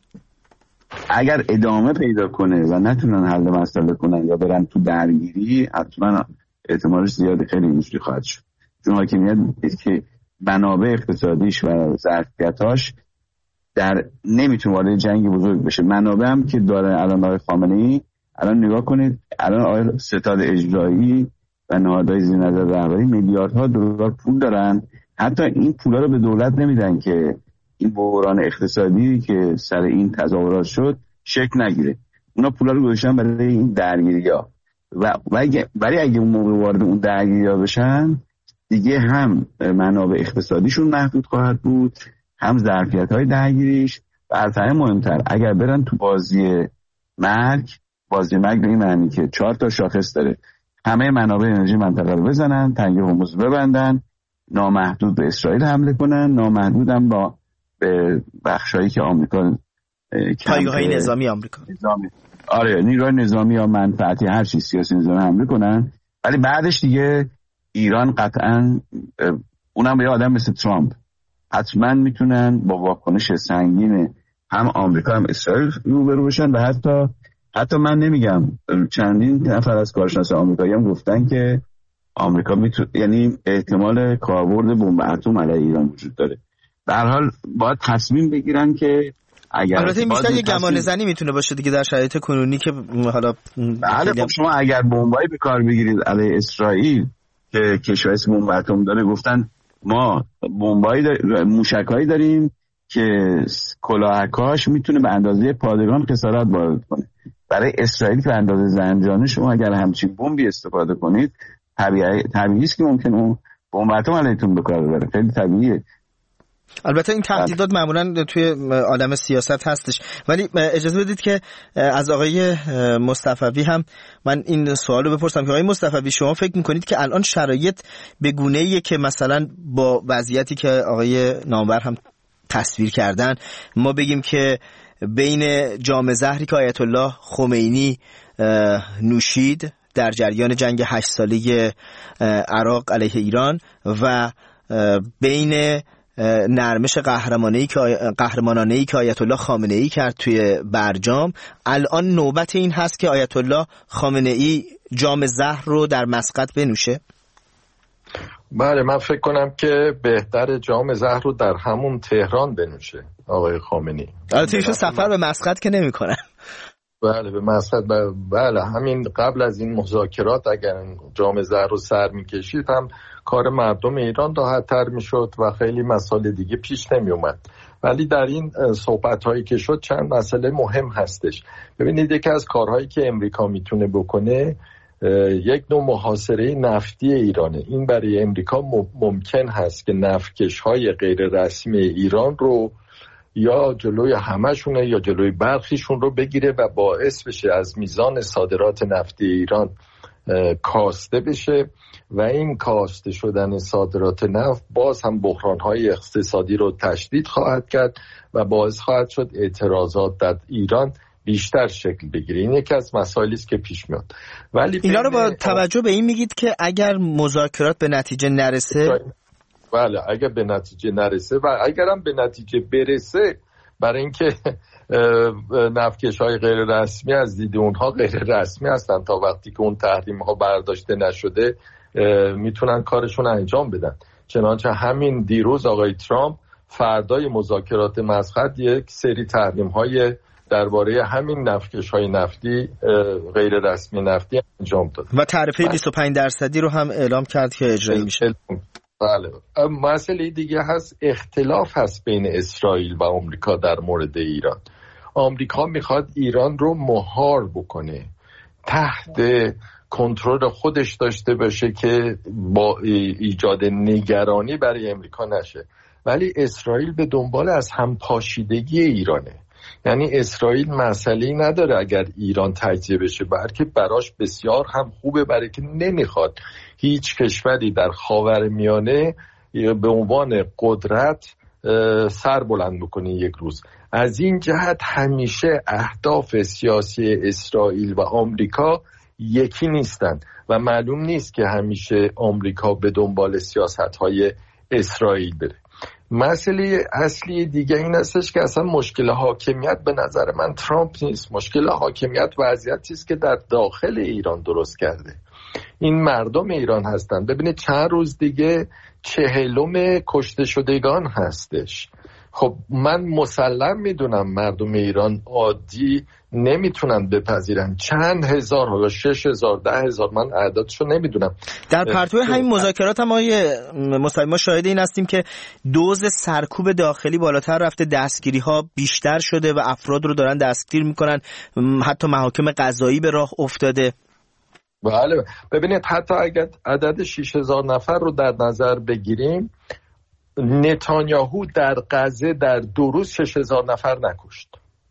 اگر ادامه پیدا کنه و نتونن حل مسئله کنن یا برن تو درگیری، حتما احتمالش زیاد خیلی اینجوری خواهد شد، چون حاکمیت که منابع اقتصادیش و ظرفیتاش در نمیتونه وارد جنگ بزرگ بشه. منابع هم که داره الان آقای خامنه‌ای، الان نگاه کنید الان آقای ستاد اجرایی و نهادهای زیر نظر رهبری میلیاردها دلار پول دارن، حتی این پولا رو به دولت نمیدن که این بحران اقتصادی که سر این تظاهرات شد شکل نگیره. اونا پولا رو گذاشتن برای این درگیری‌ها ولی اگه اون موقع وارد اون درگیری‌ها بشن دیگه هم منابع اقتصادیشون محدود خواهد بود، هم ظرفیت‌های درگیریش، و از همه مهمتر اگر برن تو بازی مرگ به این معنی که 4 تا شاخص داره، همه منابع انرژی منطقه رو بزنن، تنگه هرمز ببندن، نامحدود به اسرائیل حمله کنن، نامحدود هم با به بخشایی که آمریکا پایگاه‌های نظامی آمریکا آره نیروهای نظامی یا منفعتی هر چیز سیاسی نظامی حمله کنن. ولی بعدش دیگه ایران قطعاً اونم به آدم مثل ترامپ حتما میتونن با واکنش سنگین هم آمریکا هم اسرائیل روبرو بشن و حتی من نمیگم، چندین نفر از کارشناسان آمریکایی هم گفتن که آمریکا یعنی احتمال کاربرد بمب اتم علیه ایران وجود داره. در هر حال باید تصمیم بگیرن که اگر البته این بیشتر یه گمان زنی میتونه باشه دیگه در شرایط کنونی که حالا خب شما اگر بمبایی به کار بگیرید علیه اسرائیل که کشور بمب اتم داره، گفتن ما بمبایی موشکایی داریم که کلاهکاش میتونه به اندازه پادگان خسارت وارد کنه. برای اسرائیل که اندازه زنجانه شما اگر همچین بمبی استفاده کنید طبیعی است که ممکن اون بمب اتم علیتون به کار ببره، خیلی طبیعیه. البته این تهدیدات معمولا توی عالم سیاست هستش، ولی اجازه بدید که از آقای مصطفوی هم من این سوالو بپرسم که آقای مصطفوی شما فکر میکنید که الان شرایط به گونه‌ایه که مثلا با وضعیتی که آقای نامور هم تصویر کردن ما بگیم که بین جام زهری که آیت الله خمینی نوشید در جریان جنگ 8 ساله عراق علیه ایران و بین نرمش قهرمانانه‌ای که آیت الله خامنه‌ای کرد توی برجام، الان نوبت این هست که آیت الله خامنه‌ای جام زهر رو در مسقط بنوشه؟ بله، من فکر کنم که بهتر جام زهر رو در همون تهران بنوشه آقای خامنه‌ای. البته ایشون سفر به مسقط که نمی‌کنن. بله به مسقط. بله همین قبل از این مذاکرات اگر جام زهر رو سر می‌کشید هم کار مردم ایران راحت‌تر می‌شد و خیلی مسائل دیگه پیش نمی‌اومد. ولی در این صحبت‌هایی که شد چند مسئله مهم هستش. ببینید یکی از کارهایی که امریکا میتونه بکنه یک نوع محاصره نفتی ایرانه. این برای امریکا ممکن هست که نفتکش‌های غیر رسمی ایران رو یا جلوی همشونه یا جلوی برخیشون رو بگیره و باعث بشه از میزان صادرات نفتی ایران کاسته بشه و این کاسته شدن صادرات نفت باز هم بحران‌های اقتصادی رو تشدید خواهد کرد و باعث خواهد شد اعتراضات در ایران بیشتر شکل بگیره. این یکی از مسائلی است که پیش میاد. ولی اینا رو با توجه به این میگید که اگر مذاکرات به نتیجه نرسه، بله اگر به نتیجه نرسه و اگرم به نتیجه برسه، برای اینکه نفتکش‌های غیر رسمی از دید اونها غیر رسمی هستن تا وقتی که اون تحریم‌ها برداشته نشده میتونن کارشون انجام بدن. چنانچه همین دیروز آقای ترامپ فردای مذاکرات مسقط یک سری تحریم‌های درباره همین نفتکش‌های نفتی غیر رسمی نفتی انجام داد و تعرفه 25% رو هم اعلام کرد که اجرایی میشه. بله. مسئله دیگه هست، اختلاف هست بین اسرائیل و آمریکا در مورد ایران. آمریکا میخواد ایران رو مهار بکنه، تحت کنترل خودش داشته باشه که با ایجاد نگرانی برای امریکا نشه، ولی اسرائیل به دنبال از همپاشیدگی ایرانه. یعنی اسرائیل مسئله‌ای نداره اگر ایران تجزیه بشه، بلکه براش بسیار هم خوبه، برای که نمیخواد هیچ کشوری در خاورمیانه به عنوان قدرت سر بلند بکنه یک روز. از این جهت همیشه اهداف سیاسی اسرائیل و آمریکا یکی نیستن و معلوم نیست که همیشه آمریکا به دنبال سیاست‌های اسرائیل بره. مسئله اصلی دیگه این هستش که اصلا مشکل حاکمیت به نظر من ترامپ نیست. مشکل حاکمیت وضعیتی است که در داخل ایران درست کرده. این مردم ایران هستن. ببینید چند روز دیگه 40 کشته شدگان هستش. خب من مسلم میدونم مردم ایران عادی نمیتونن بپذیرن چند هزار یا 6,000 10,000 من اعدادشو نمیدونم. در پرتو همین مذاکرات هم ما شاهد این هستیم که دوز سرکوب داخلی بالاتر رفته، دستگیری ها بیشتر شده و افراد رو دارن دستگیر میکنن، حتی محاکم قضایی به راه افتاده. بله ببینید حتی اگر عدد 6,000 نفر رو در نظر بگیریم، نتانیاهو در غزه در 2 روز 6,000 نفر نکشت،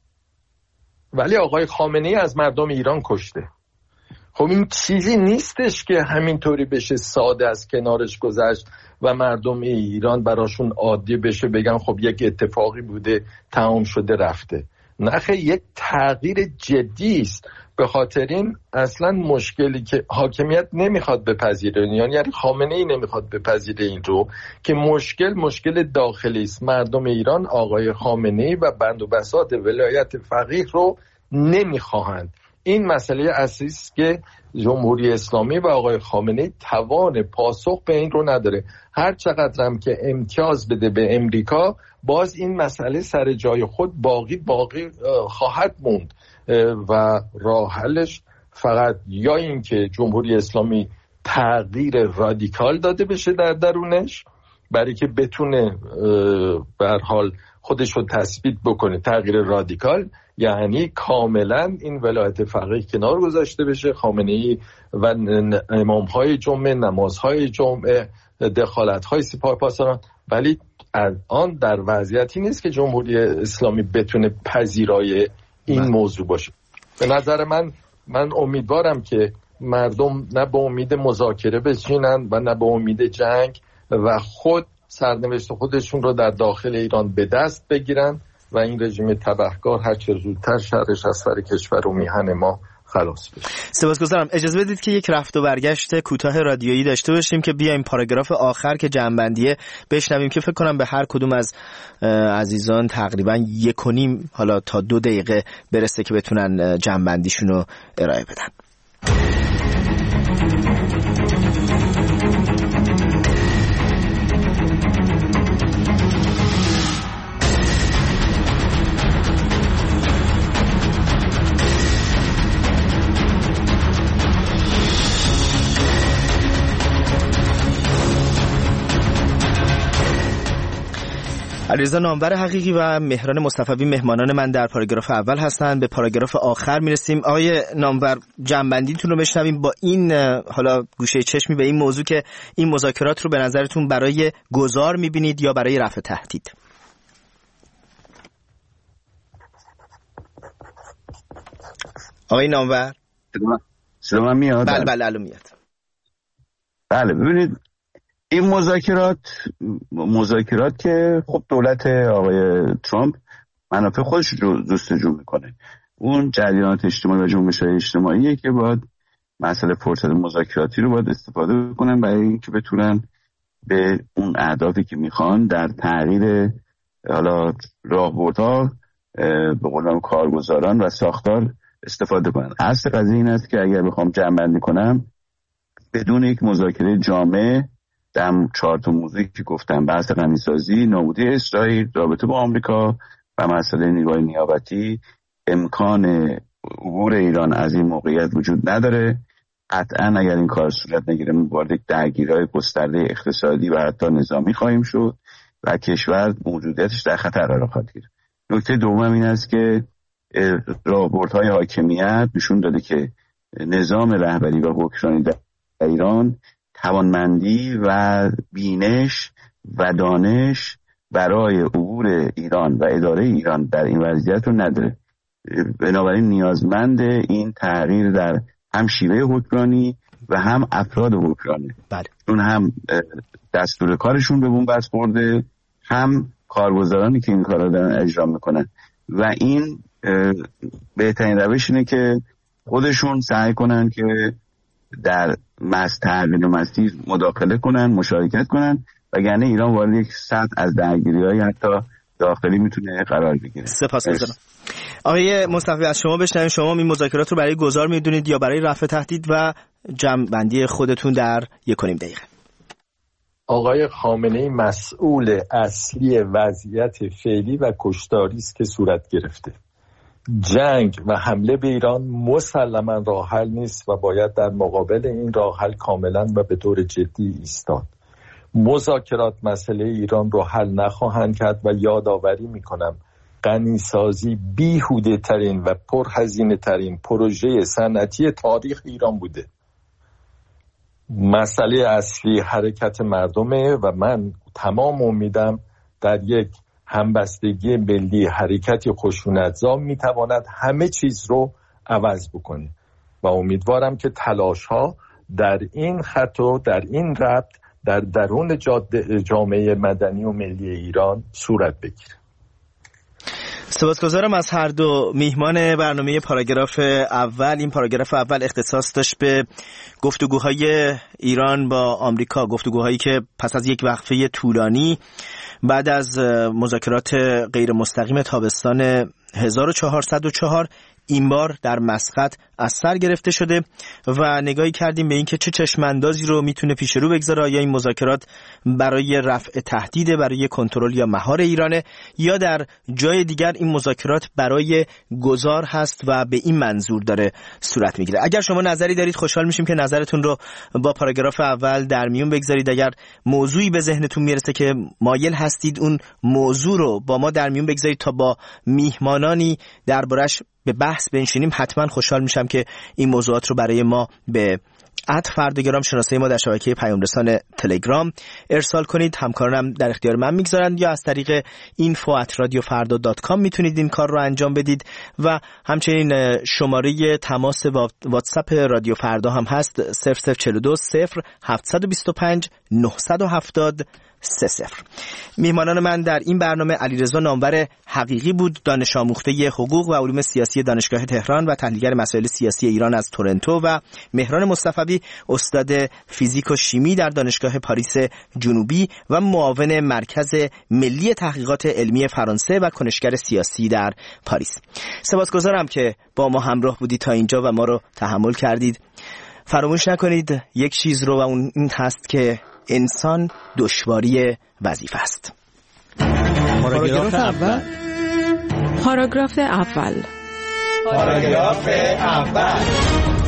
ولی آقای خامنه‌ای از مردم ایران کشته. خب این چیزی نیستش که همینطوری بشه ساده از کنارش گذشت و مردم ایران براشون عادی بشه بگن خب یک اتفاقی بوده تمام شده رفته. نه، یک تغییر جدی است. به خاطر این اصلا مشکلی که حاکمیت نمیخواد بپذیره، یعنی خامنه‌ای نمیخواد بپذیره این رو که مشکل داخلی است. مردم ایران آقای خامنه‌ای و بند و بساط ولایت فقیه رو نمیخواهند. این مسئله اصلی است که جمهوری اسلامی و آقای خامنه‌ای توان پاسخ به این رو نداره. هر چقدر هم که امتیاز بده به امریکا، باز این مسئله سر جای خود باقی خواهد موند و راه حلش فقط یا این که جمهوری اسلامی تغییر رادیکال داده بشه در درونش برای که بتونه به هر حال خودش رو تثبیت بکنه. تغییر رادیکال یعنی کاملا این ولایت فقیه کنار گذاشته بشه، خامنه‌ای و امام‌های جمعه، نمازهای جمعه، دخالت‌های سپاه پاسداران، ولی الان در وضعیتی نیست که جمهوری اسلامی بتونه پذیرای این موضوع باشه. به نظر من امیدوارم که مردم نه به امید مذاکره بشینن و نه به امید جنگ و خود سرنوشت خودشون رو در داخل ایران به دست بگیرن و این رژیم تبهکار هر چه زودتر شرش از سر کشور و میهن ما خلاص بشه. سپاسگزارم. اجازه بدید که یک رفت و برگشت کوتاه رادیویی داشته باشیم که بیایم پاراگراف آخر که جنبندیه بشنویم که فکر کنم به هر کدوم از عزیزان تقریبا 1.5 حالا تا 2 دقیقه برسه که بتونن جنبندیشون رو ارائه بدن. علیرضا نامور حقیقی و مهران مصطفی مهمانان من در پاراگراف اول هستند. به پاراگراف آخر میرسیم. آقای نامور، جنبندیتون رو بشنویم با این حالا گوشه چشمی به این موضوع که این مذاکرات رو به نظرتون برای گذار میبینید یا برای رفع تهدید؟ آقای نامور صدا میاد؟ بله الان میاد. بله، ببینید این مذاکرات که خب دولت آقای ترامپ منافع خودش رو جستجو میکنه. اون جریانات اجتماعی و جنبش‌های اجتماعیه که باید مسئله فرصت مذاکراتی رو باید استفاده کنن برای اینکه بتونن به اون اهدافی که میخوان در تغییر حالا راهبردها به قول کارگزاران و ساختار استفاده کنن. اصل قضیه این است که اگر بخوام جمع‌بندی کنم، بدون یک مذاکره جامع در 4 تا موضوعی که گفتم، بحث غنیسازی، نابودی اسرائیل، رابطه با آمریکا و مسئله نیروهای نیابتی، امکان عبور ایران از این موقعیت وجود نداره. قطعا اگر این کار صورت نگیره وارد یک درگیری‌های گسترده اقتصادی و حتی نظامی خواهیم شد و کشور موجودیتش در خطر قرار خواهد گرفت. نکته دوم این است که راهبردهای حاکمیت نشون داده که نظام رهبری و حکمرانی در ایران توانمندی و بینش و دانش برای عبور ایران و اداره ایران در این وضعیت رو نداره. بنابراین نیازمند این تغییر در هم شیوه حکمرانی و هم افراد حکمرانی. بله. چون هم دستور کارشون به بنبست خورده، هم کارگزارانی که این کار رو دارن اجرا میکنن و این بهترین روش اینه که خودشون سعی کنن که در تحویل مسیر مداخله کنن، مشارکت کنن، وگرنه ایران وارد یک سطح از درگیری‌های حتی داخلی میتونه قرار بگیره. سپاسگزارم. آقای مصطفی، از شما بشنویم. شما این مذاکرات رو برای گذار میدونید یا برای رفع تهدید و جمع‌بندی خودتون در 1.5 دقیقه؟ آقای خامنه‌ای مسئول اصلی وضعیت فعلی و کشتاری است که صورت گرفته. جنگ و حمله به ایران مسلماً راه حل نیست و باید در مقابل این راه حل کاملاً و به طور جدی ایستاد. مذاکرات مسئله ایران رو حل نخواهند کرد و یادآوری میکنم غنیسازی بیهوده ترین و پرهزینه ترین پروژه صنعتی تاریخ ایران بوده. مسئله اصلی حرکت مردمه و من تمام امیدم در یک همبستگی ملی، حرکتی خشونت‌زا میتواند همه چیز رو عوض بکنه و امیدوارم که تلاش‌ها در این خط و در این ربط در درون جامعه مدنی و ملی ایران صورت بگیره. سپاسگزارم از هر دو میهمان برنامه پاراگراف اول. این پاراگراف اول اختصاص داشت به گفتگوهای ایران با آمریکا، گفتگوهایی که پس از یک وقفه طولانی بعد از مذاکرات غیر مستقیم تابستان 1404 این بار در مسقط از سر گرفته شده و نگاهی کردیم به اینکه چه چشماندازی رو میتونه پیش رو بگذاره. آیا این مذاکرات برای رفع تهدید، برای کنترل یا مهار ایرانه، یا در جای دیگر این مذاکرات برای گذار هست و به این منظور داره صورت میگیره. اگر شما نظری دارید خوشحال میشیم که نظرتون رو با پاراگراف اول در میون بگذارید. اگر موضوعی به ذهنتون میرسه که مایل هستید اون موضوع رو با ما در میون بگذارید تا با میهمانانی دربارش به بحث بنشینیم، حتما خوشحال میشم که این موضوعات رو برای ما به @فردگرام شناسه ما در شبکه پیامرسان تلگرام ارسال کنید. همکارانم در اختیار من میگذارند، یا از طریق info@radiofarda.com میتونید این کار رو انجام بدید و همچنین شماره تماس واتساپ رادیو فردا هم هست 0042 0725 970 30. میهمانان من در این برنامه علیرضا نامور حقیقی بود، دانش آموخته حقوق و علوم سیاسی دانشگاه تهران و تحلیلگر مسائل سیاسی ایران از تورنتو، و مهران مصطفی استاد فیزیک و شیمی در دانشگاه پاریس جنوبی و معاون مرکز ملی تحقیقات علمی فرانسه و کنشگر سیاسی در پاریس. سپاسگزارم که با ما همراه بودید تا اینجا و ما رو تحمل کردید. فراموش نکنید یک چیز رو، و اون این هست که انسان دشواری وظیفه است. پاراگراف اول. پاراگراف اول. پاراگراف اول.